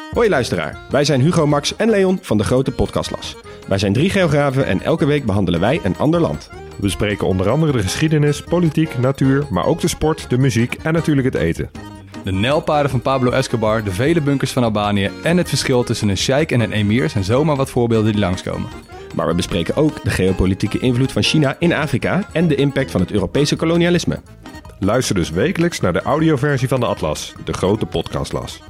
Hoi luisteraar, wij zijn Hugo, Max en Leon van de Grote Podcastlas. Wij zijn 3 geografen en elke week behandelen wij een ander land. We bespreken onder andere de geschiedenis, politiek, natuur, maar ook de sport, de muziek en natuurlijk het eten. De nijlpaarden van Pablo Escobar, de vele bunkers van Albanië en het verschil tussen een sheik en een emir zijn zomaar wat voorbeelden die langskomen. Maar we bespreken ook de geopolitieke invloed van China in Afrika en de impact van het Europese kolonialisme. Luister dus wekelijks naar de audioversie van de Atlas, de Grote Podcastlas.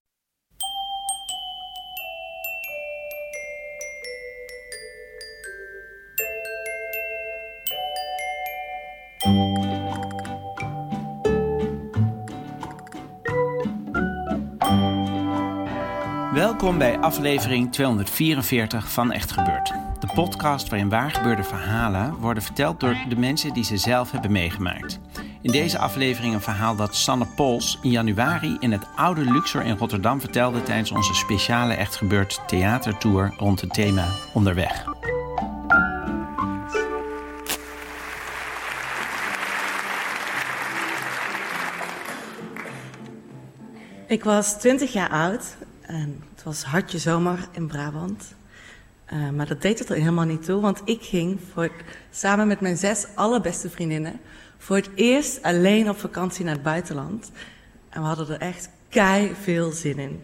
Welkom bij aflevering 244 van Echt Gebeurd. De podcast waarin waargebeurde verhalen worden verteld door de mensen die ze zelf hebben meegemaakt. In deze aflevering een verhaal dat Sanne Pols in januari in het oude Luxor in Rotterdam vertelde tijdens onze speciale Echt Gebeurd theatertour rond het thema Onderweg. Ik was 20 jaar oud en het was hartje zomer in Brabant. Maar dat deed het er helemaal niet toe, want ik ging samen met mijn 6 allerbeste vriendinnen voor het eerst alleen op vakantie naar het buitenland. En we hadden er echt kei veel zin in.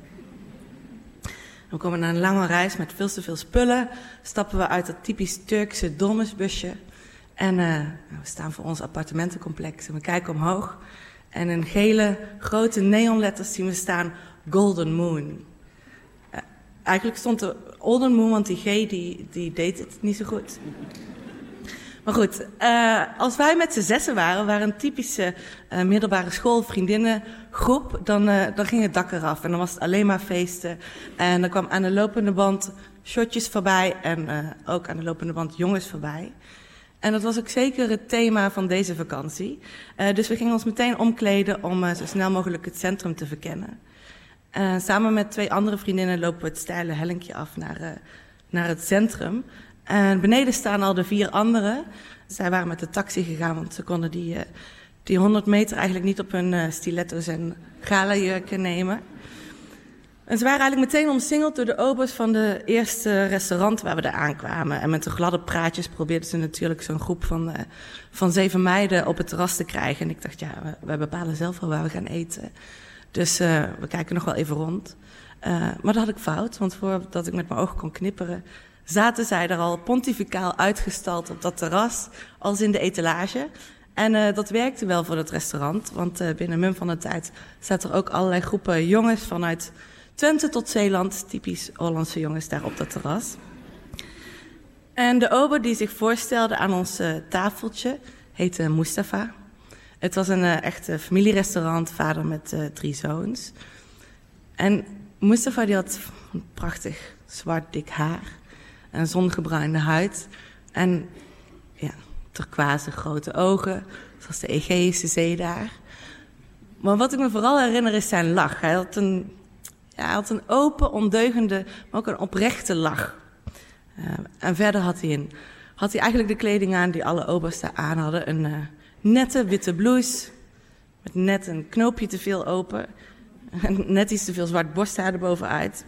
We komen na een lange reis met veel te veel spullen, stappen we uit dat typisch Turkse dolmusbusje. En we staan voor ons appartementencomplex en we kijken omhoog. En in gele, grote neonletters zien we staan Golden Moon. Eigenlijk stond er Olden Moon, want die G die deed het niet zo goed. Maar goed, als wij met z'n 6 waren een typische middelbare school vriendinnengroep, dan ging het dak eraf. En dan was het alleen maar feesten. En dan kwam aan de lopende band shotjes voorbij en ook aan de lopende band jongens voorbij. En dat was ook zeker het thema van deze vakantie. Dus we gingen ons meteen omkleden om zo snel mogelijk het centrum te verkennen. Samen met 2 andere vriendinnen lopen we het steile hellinkje af naar het centrum. En beneden staan al de 4 anderen. Zij waren met de taxi gegaan, want ze konden die 100 meter eigenlijk niet op hun stiletto's en galajurken nemen. En ze waren eigenlijk meteen omsingeld door de obers van de eerste restaurant waar we daar aankwamen. En met de gladde praatjes probeerden ze natuurlijk zo'n groep van 7 meiden op het terras te krijgen. En ik dacht, ja, wij bepalen zelf wel waar we gaan eten. Dus we kijken nog wel even rond. Maar dat had ik fout, want voordat ik met mijn ogen kon knipperen, zaten zij er al pontificaal uitgestald op dat terras, als in de etalage. En dat werkte wel voor het restaurant, want binnen mum van de tijd zaten er ook allerlei groepen jongens vanuit Twente tot Zeeland, typisch Hollandse jongens daar op dat terras. En de ober die zich voorstelde aan ons tafeltje heette Mustafa. Het was een echte familierestaurant, vader met 3 zoons. En Mustafa die had een prachtig zwart dik haar, een zongebruinde huid en ja, turquoise grote ogen, zoals de Egeïsche Zee daar. Maar wat ik me vooral herinner is zijn lach. Hij had een open, ondeugende, maar ook een oprechte lach. En verder had hij eigenlijk de kleding aan die alle obers daar aan hadden. Een nette witte blouse, met net een knoopje te veel open. En net iets te veel zwart borsthaar erbovenuit.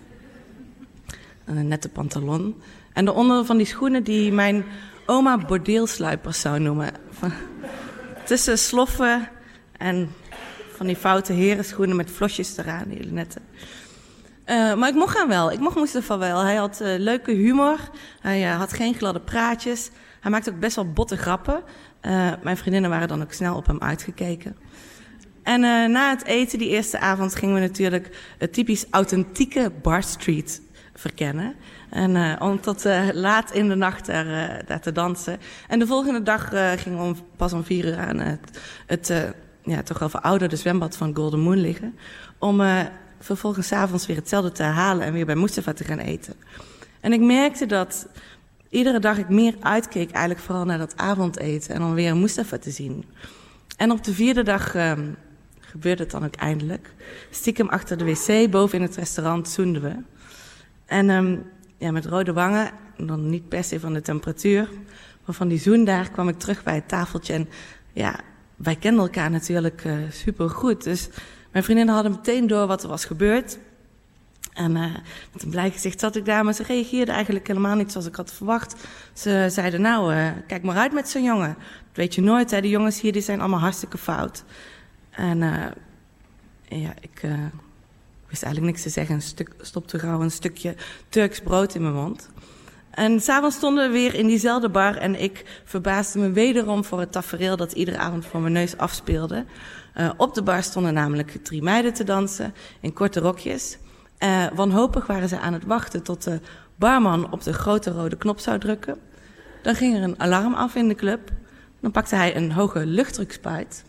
En een nette pantalon. En daaronder van die schoenen die mijn oma bordeelsluipers zou noemen. Tussen sloffen en van die foute herenschoenen met vlosjes eraan, die nette. Maar ik mocht hem wel. Ik mocht Mustafa wel. Hij had leuke humor. Hij had geen gladde praatjes. Hij maakte ook best wel botte grappen. Mijn vriendinnen waren dan ook snel op hem uitgekeken. En na het eten, die eerste avond, gingen we natuurlijk het typisch authentieke Bar Street verkennen. En om tot laat in de nacht daar te dansen. En de volgende dag gingen we pas om 4 uur aan het toch wel verouderde zwembad van Golden Moon liggen. Om vervolgens 's avonds weer hetzelfde te herhalen en weer bij Mustafa te gaan eten. En ik merkte dat iedere dag ik meer uitkeek eigenlijk vooral naar dat avondeten en dan weer Mustafa te zien. En op de 4e dag gebeurde het dan ook eindelijk. Stiekem achter de wc, boven in het restaurant, zoenden we. En met rode wangen, dan niet per se van de temperatuur, maar van die zoen daar kwam ik terug bij het tafeltje. En ja, wij kenden elkaar natuurlijk supergoed. Dus mijn vriendinnen hadden meteen door wat er was gebeurd. En met een blij gezicht zat ik daar, maar ze reageerden eigenlijk helemaal niet zoals ik had verwacht. Ze zeiden, kijk maar uit met zo'n jongen. Dat weet je nooit, hè? Die jongens hier die zijn allemaal hartstikke fout. En ik wist eigenlijk niks te zeggen. Stopte gauw een stukje Turks brood in mijn mond. En 's avonds stonden we weer in diezelfde bar en ik verbaasde me wederom voor het tafereel dat iedere avond voor mijn neus afspeelde. Op de bar stonden namelijk 3 meiden te dansen in korte rokjes. Wanhopig waren ze aan het wachten tot de barman op de grote rode knop zou drukken. Dan ging er een alarm af in de club. Dan pakte hij een hoge luchtdrukspuit.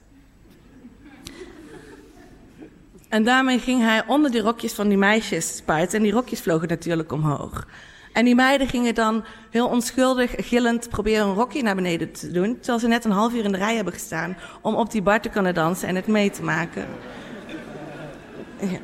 En daarmee ging hij onder die rokjes van die meisjes spuiten. En die rokjes vlogen natuurlijk omhoog. En die meiden gingen dan heel onschuldig, gillend proberen een rokje naar beneden te doen. Terwijl ze net een half uur in de rij hebben gestaan om op die bar te kunnen dansen en het mee te maken. Ja.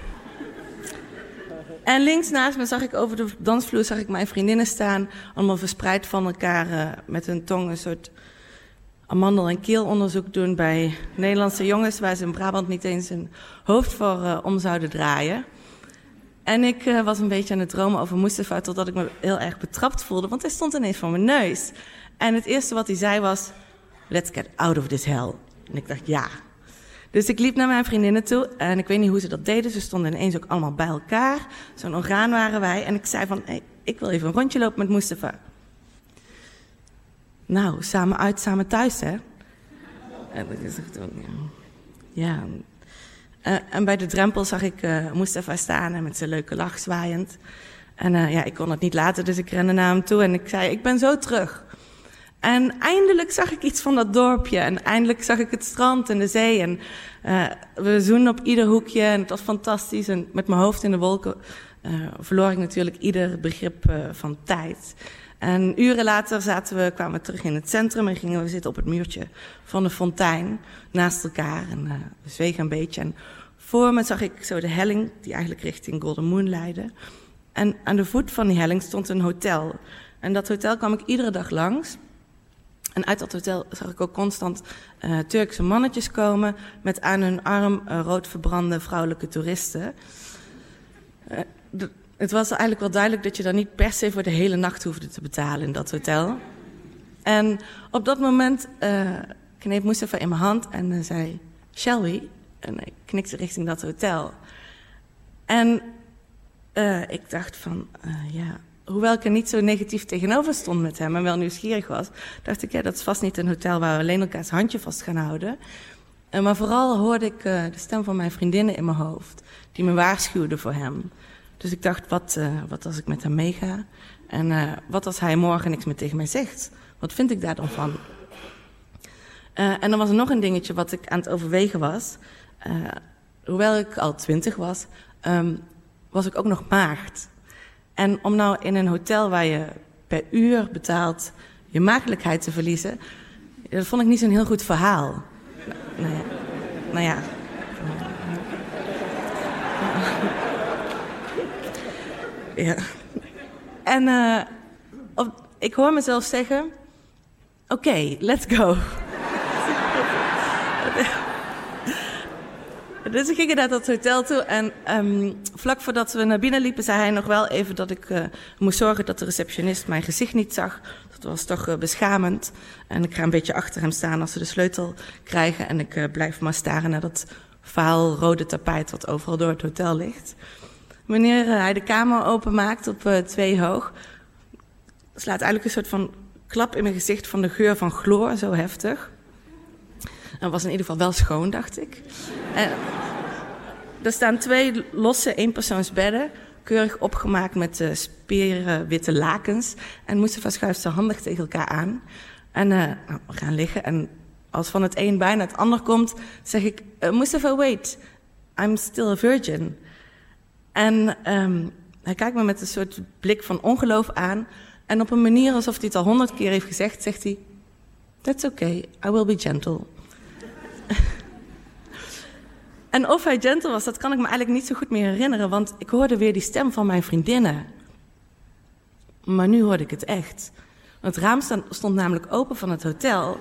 En links naast me zag ik over de dansvloer mijn vriendinnen staan. Allemaal verspreid van elkaar met hun tong een soort amandel- en keelonderzoek doen bij Nederlandse jongens, waar ze in Brabant niet eens een hoofd voor om zouden draaien. En ik was een beetje aan het dromen over Mustafa, totdat ik me heel erg betrapt voelde, want hij stond ineens voor mijn neus. En het eerste wat hij zei was, let's get out of this hell. En ik dacht, ja. Dus ik liep naar mijn vriendinnen toe en ik weet niet hoe ze dat deden. Ze stonden ineens ook allemaal bij elkaar. Zo'n orgaan waren wij. En ik zei van, hey, ik wil even een rondje lopen met Mustafa. Nou, samen uit, samen thuis, hè? En ik dacht, ja. En bij de drempel zag ik Mustafa staan en met zijn leuke lach zwaaiend. En ik kon het niet laten, dus ik rende naar hem toe en ik zei, ik ben zo terug. En eindelijk zag ik iets van dat dorpje. En eindelijk zag ik het strand en de zee. En we zoenden op ieder hoekje en het was fantastisch. En met mijn hoofd in de wolken verloor ik natuurlijk ieder begrip van tijd. En uren later kwamen we terug in het centrum en gingen we zitten op het muurtje van de fontein naast elkaar. En we zwegen een beetje. En voor me zag ik zo de helling die eigenlijk richting Golden Moon leidde. En aan de voet van die helling stond een hotel. En dat hotel kwam ik iedere dag langs. En uit dat hotel zag ik ook constant Turkse mannetjes komen met aan hun arm rood verbrande vrouwelijke toeristen. Het was eigenlijk wel duidelijk dat je dan niet per se voor de hele nacht hoefde te betalen in dat hotel. En op dat moment kneep Mustafa in mijn hand en zei, shall we? En ik knikte richting dat hotel. En ik dacht van, hoewel ik er niet zo negatief tegenover stond met hem en wel nieuwsgierig was, dacht ik, dat is vast niet een hotel waar we alleen elkaars handje vast gaan houden. Maar vooral hoorde ik de stem van mijn vriendinnen in mijn hoofd, die me waarschuwden voor hem. Dus ik dacht, wat als ik met hem meega? En wat als hij morgen niks meer tegen mij zegt? Wat vind ik daar dan van? En dan was er nog een dingetje wat ik aan het overwegen was. Hoewel ik al 20 was, was ik ook nog maagd. En om nou in een hotel waar je per uur betaalt je maagdelijkheid te verliezen, dat vond ik niet zo'n heel goed verhaal. Nou ja. Ja. En ik hoor mezelf zeggen, oké, let's go. Dus we gingen naar dat hotel toe en vlak voordat we naar binnen liepen, zei hij nog wel even dat ik moest zorgen dat de receptionist mijn gezicht niet zag. Dat was toch beschamend. En ik ga een beetje achter hem staan als ze de sleutel krijgen en ik blijf maar staren naar dat vaal rode tapijt wat overal door het hotel ligt. Wanneer hij de kamer openmaakt op 2 hoog, slaat eigenlijk een soort van klap in mijn gezicht van de geur van chloor, zo heftig. Dat was in ieder geval wel schoon, dacht ik. En er staan 2 losse eenpersoonsbedden, keurig opgemaakt met speren witte lakens. En Mustafa schuift ze handig tegen elkaar aan. En we gaan liggen. En als van het een bijna het ander komt, zeg ik, Mustafa, wait, I'm still a virgin. En hij kijkt me met een soort blik van ongeloof aan. En op een manier alsof hij het al 100 keer heeft gezegd, zegt hij, that's okay, I will be gentle. En of hij gentle was, dat kan ik me eigenlijk niet zo goed meer herinneren, want ik hoorde weer die stem van mijn vriendinnen. Maar nu hoorde ik het echt. Want het raam stond namelijk open van het hotel.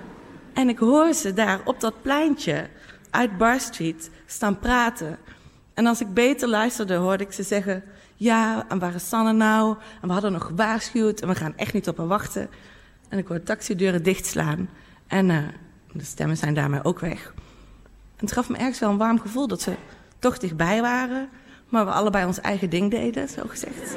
En ik hoor ze daar op dat pleintje uit Bar Street staan praten. En als ik beter luisterde, hoorde ik ze zeggen... ja, en waar is Sanne nou? En we hadden nog gewaarschuwd en we gaan echt niet op haar wachten. En ik hoorde taxideuren dichtslaan. En de stemmen zijn daarmee ook weg. En het gaf me ergens wel een warm gevoel dat ze toch dichtbij waren... maar we allebei ons eigen ding deden, zo gezegd.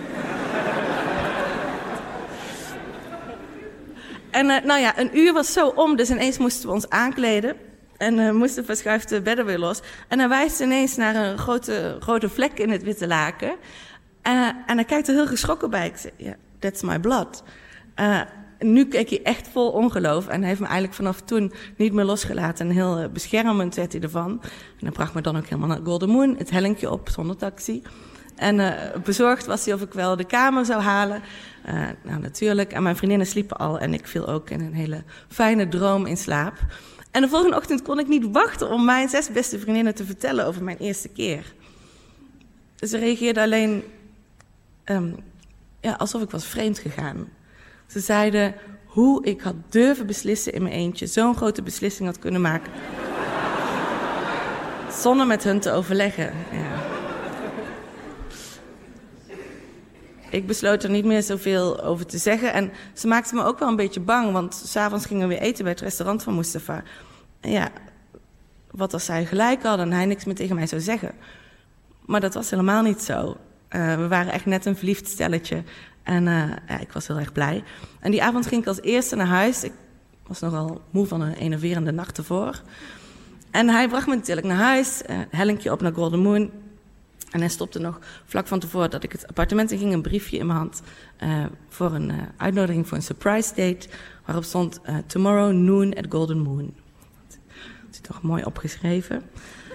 En een uur was zo om, dus ineens moesten we ons aankleden... En Mustafa schuift de bedden weer los. En hij wijst ineens naar een grote rode vlek in het witte laken. En hij kijkt er heel geschrokken bij. Ik zeg, yeah, that's my blood. Nu keek hij echt vol ongeloof. En hij heeft me eigenlijk vanaf toen niet meer losgelaten. En heel beschermend werd hij ervan. En hij bracht me dan ook helemaal naar Golden Moon. Het hellinkje op, zonder taxi. En bezorgd was hij of ik wel de kamer zou halen. Nou, natuurlijk. En mijn vriendinnen sliepen al. En ik viel ook in een hele fijne droom in slaap. En de volgende ochtend kon ik niet wachten om mijn 6 beste vriendinnen te vertellen over mijn eerste keer. Ze reageerden alleen alsof ik was vreemd gegaan. Ze zeiden hoe ik had durven beslissen in mijn eentje, zo'n grote beslissing had kunnen maken. Zonder met hun te overleggen. Ja. Ik besloot er niet meer zoveel over te zeggen. En ze maakten me ook wel een beetje bang, want 's avonds gingen we weer eten bij het restaurant van Mustafa. En ja, wat als zij gelijk hadden en hij niks meer tegen mij zou zeggen. Maar dat was helemaal niet zo. We waren echt net een verliefd stelletje. En ik was heel erg blij. En die avond ging ik als eerste naar huis. Ik was nogal moe van een enerverende nacht ervoor. En hij bracht me natuurlijk naar huis. Hellinkje op naar Golden Moon. En hij stopte nog vlak van tevoren dat ik het appartement in ging, een briefje in mijn hand voor een uitnodiging voor een surprise date, waarop stond tomorrow noon at Golden Moon. Dat is toch mooi opgeschreven.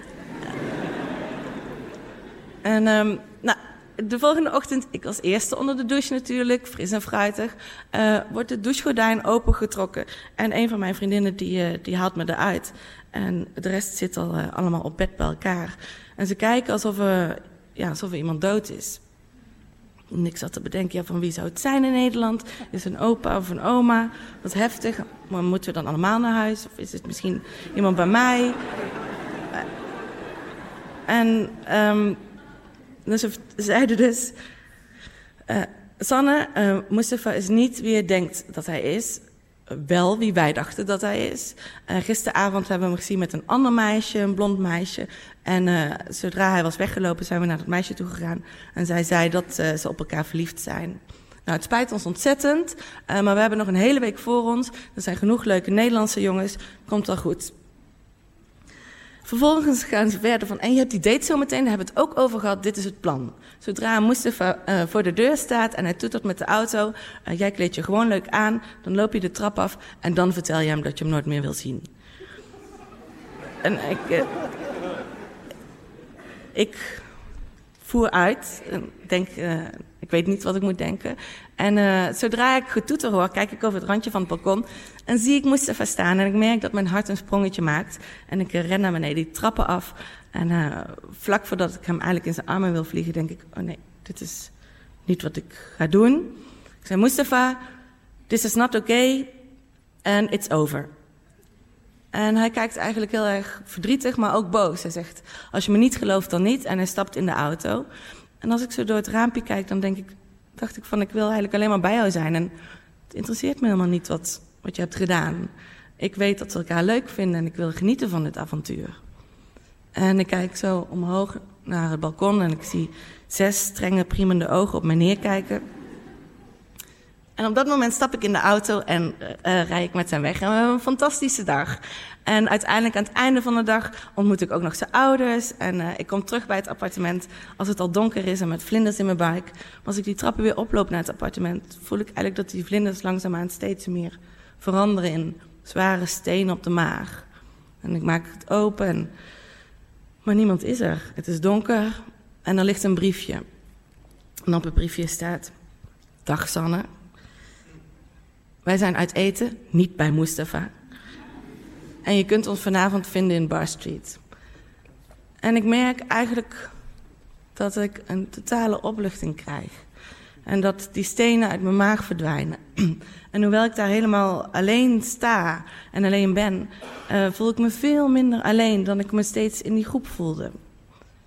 De volgende ochtend, ik als eerste onder de douche natuurlijk, fris en fruitig, wordt het douchegordijn opengetrokken. En een van mijn vriendinnen die haalt me eruit. En de rest zit al allemaal op bed bij elkaar. En ze kijken alsof er iemand dood is. En ik zat te bedenken, van wie zou het zijn in Nederland? Is het een opa of een oma? Wat heftig. Maar moeten we dan allemaal naar huis? Of is het misschien iemand bij mij? Dus ze zeiden dus... Sanne, Mustafa is niet wie je denkt dat hij is. Wel wie wij dachten dat hij is. Gisteravond hebben we hem gezien met een ander meisje, een blond meisje. En zodra hij was weggelopen zijn we naar dat meisje toe gegaan. En zij zei dat ze op elkaar verliefd zijn. Nou, het spijt ons ontzettend, maar we hebben nog een hele week voor ons. Er zijn genoeg leuke Nederlandse jongens. Komt wel goed. Vervolgens gaan ze verder van, en je hebt die date zo meteen, daar hebben we het ook over gehad, dit is het plan. Zodra Mustafa voor de deur staat en hij toetert met de auto, jij kleed je gewoon leuk aan, dan loop je de trap af en dan vertel je hem dat je hem nooit meer wil zien. En ik voer uit en denk, ik weet niet wat ik moet denken. En zodra ik getoeter hoor, kijk ik over het randje van het balkon en zie ik Mustafa staan en ik merk dat mijn hart een sprongetje maakt. En ik ren naar beneden, die trappen af. En vlak voordat ik hem eigenlijk in zijn armen wil vliegen, denk ik, oh nee, dit is niet wat ik ga doen. Ik zei, Mustafa, this is not okay and it's over. En hij kijkt eigenlijk heel erg verdrietig, maar ook boos. Hij zegt, als je me niet gelooft, dan niet. En hij stapt in de auto. En als ik zo door het raampje kijk, dan dacht ik van, ik wil eigenlijk alleen maar bij jou zijn. En het interesseert me helemaal niet wat je hebt gedaan. Ik weet dat we elkaar leuk vinden en ik wil genieten van dit avontuur. En ik kijk zo omhoog naar het balkon en ik zie 6 strenge, priemende ogen op mij neerkijken. En op dat moment stap ik in de auto en rijd ik met hem weg. En we hebben een fantastische dag. En uiteindelijk aan het einde van de dag ontmoet ik ook nog zijn ouders. En ik kom terug bij het appartement als het al donker is en met vlinders in mijn buik. Maar als ik die trappen weer oploop naar het appartement, voel ik eigenlijk dat die vlinders langzaamaan steeds meer veranderen in zware stenen op de maag. En ik maak het open, maar niemand is er. Het is donker en er ligt een briefje. En op het briefje staat, dag Sanne. Wij zijn uit eten, niet bij Mustafa. En je kunt ons vanavond vinden in Bar Street. En ik merk eigenlijk dat ik een totale opluchting krijg. En dat die stenen uit mijn maag verdwijnen. En hoewel ik daar helemaal alleen sta en alleen ben, voel ik me veel minder alleen dan ik me steeds in die groep voelde.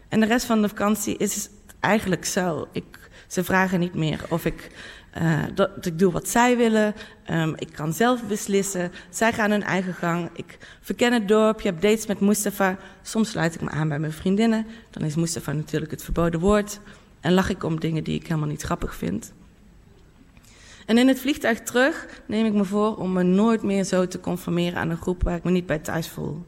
En de rest van de vakantie is het eigenlijk zo. Ze vragen niet meer of ik doe wat zij willen. Ik kan zelf beslissen. Zij gaan hun eigen gang. Ik verken het dorp. Je hebt dates met Mustafa. Soms sluit ik me aan bij mijn vriendinnen. Dan is Mustafa natuurlijk het verboden woord. En lach ik om dingen die ik helemaal niet grappig vind. En in het vliegtuig terug neem ik me voor om me nooit meer zo te conformeren aan een groep waar ik me niet bij thuis voel.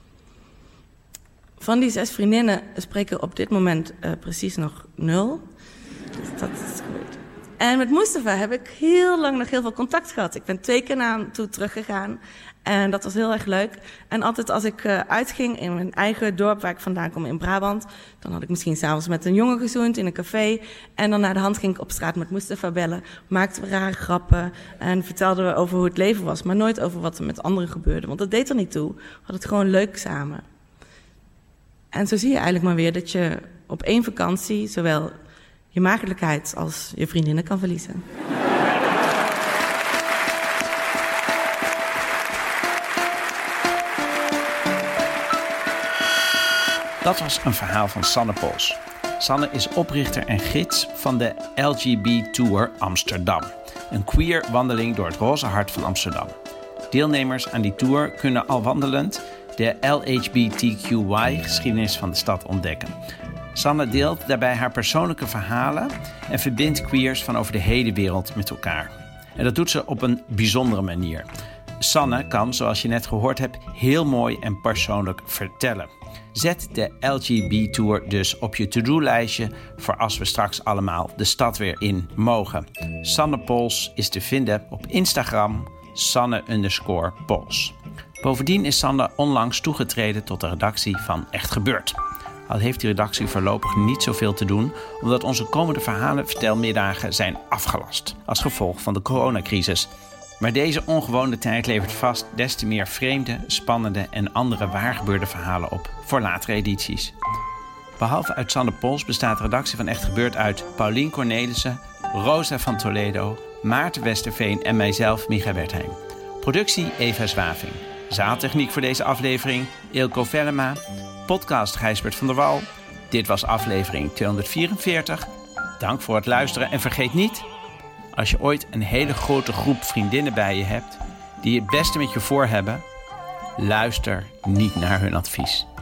Van die 6 vriendinnen spreken op dit moment precies nog 0. Dus dat is goed. En met Mustafa heb ik heel lang nog heel veel contact gehad. Ik ben 2 keer naar hem toe teruggegaan. En dat was heel erg leuk. En altijd als ik uitging in mijn eigen dorp waar ik vandaan kom in Brabant, dan had ik misschien 's avonds met een jongen gezoend in een café. En dan naar de hand ging ik op straat met Mustafa bellen. Maakten we rare grappen en vertelden we over hoe het leven was. Maar nooit over wat er met anderen gebeurde. Want dat deed er niet toe. We hadden het gewoon leuk samen. En zo zie je eigenlijk maar weer dat je op 1 vakantie zowel je maagdelijkheid als je vriendinnen kan verliezen. Dat was een verhaal van Sanne Pols. Sanne is oprichter en gids van de LGB Tour Amsterdam. Een queer wandeling door het roze hart van Amsterdam. Deelnemers aan die tour kunnen al wandelend de LHBTQI-geschiedenis van de stad ontdekken. Sanne deelt daarbij haar persoonlijke verhalen en verbindt queers van over de hele wereld met elkaar. En dat doet ze op een bijzondere manier. Sanne kan, zoals je net gehoord hebt, heel mooi en persoonlijk vertellen. Zet de LGB Tour dus op je to-do-lijstje voor als we straks allemaal de stad weer in mogen. Sanne Pols is te vinden op Instagram, Sanne_Pols. Bovendien is Sanne onlangs toegetreden tot de redactie van Echt Gebeurd. Al heeft die redactie voorlopig niet zoveel te doen, omdat onze komende verhalenvertelmiddagen zijn afgelast als gevolg van de coronacrisis. Maar deze ongewone tijd levert vast des te meer vreemde, spannende en andere waargebeurde verhalen op voor latere edities. Behalve uit Sanne Pols bestaat de redactie van Echt Gebeurd uit Paulien Cornelissen, Rosa van Toledo, Maarten Westerveen en mijzelf, Micha Wertheim. Productie Eva Zwaving. Zaaltechniek voor deze aflevering Ilko Vellema. Podcast Gijsbert van der Wal. Dit was aflevering 244. Dank voor het luisteren en vergeet niet, als je ooit een hele grote groep vriendinnen bij je hebt die het beste met je voor hebben, luister niet naar hun advies.